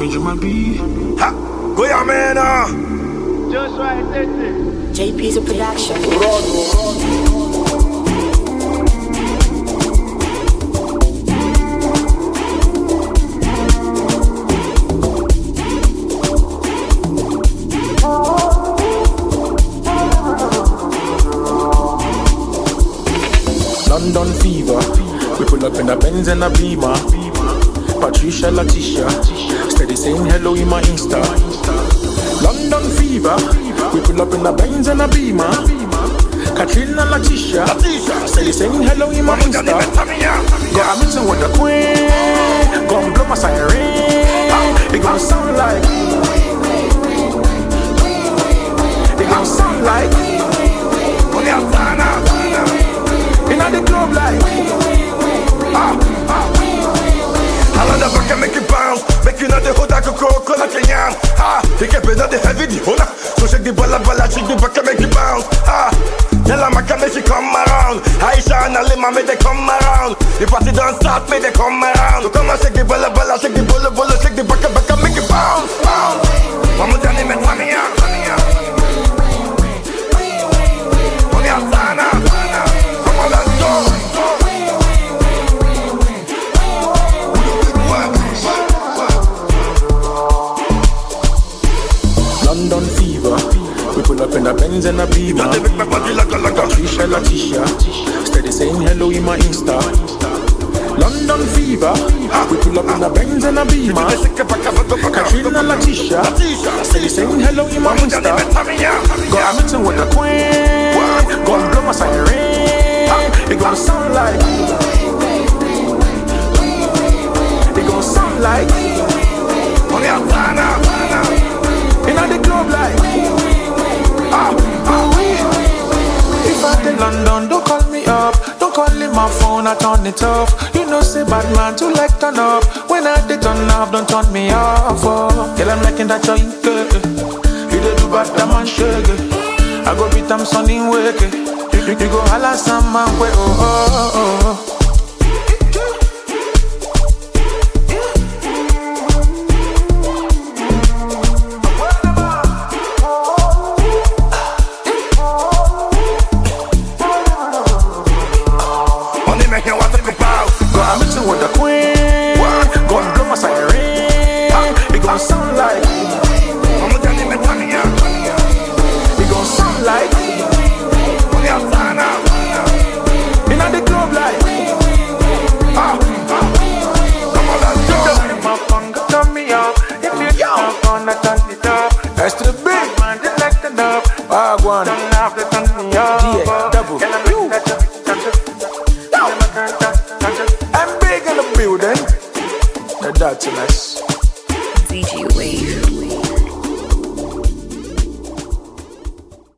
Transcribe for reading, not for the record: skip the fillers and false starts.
Ha! Go ya mena! Joshua Tete. JP's a production. London fever. We pull up in a Benz and a Beamer. Patricia Letitia, steady saying hello in my Insta. London fever. We pull up in a Benz and a Beamer. Katrina Letitia, steady saying hello in my Insta. Got a meeting with the Queen. Gonna blow my siren. It gonna sound like. It gonna sound like. Inna the club like I love the back and make it bounce. Make you know the hood I could call Kenyan. Take a bit of the heavy the hold. So shake the balla, shake the back and make it bounce. Tell her Maka make she come around. Aisha and Alima make they come around. The party don't start, make they come around. So come and shake the balla, shake the bolo, shake the back and make it bounce. Mama Johnny met Tania. London fever. We pull up in a Benz and a Beamer. Patricia Letitia, steady saying hello in my Insta. London fever. We pull up in a Benz and a Beamer. Katrina Letitia, steady saying hello in my Insta. Got a meeting with the Queen. Gonna blow my siren. It gonna sound like. It gonna sound like. Inna the club like if I in London, don't call me up. Don't call in my phone, I turn it off. You know say bad man too like turn up. When I did turn off, don't turn me off. Girl, I'm making that joint good. You do bad, that man shake. I go beat them son in wake. You go holla some man way, oh. I'm mixing with the Queen. Gonna blow my siren. It gon' sound like. It gon' sound like. Inna the club like. Turn me up. If you're gonna turn it up. That's to the big man, just like the dub. Wagwan. Turn off the turn me up. Yeah, double. I'm big in the building. The dirtiness. DJ Wave.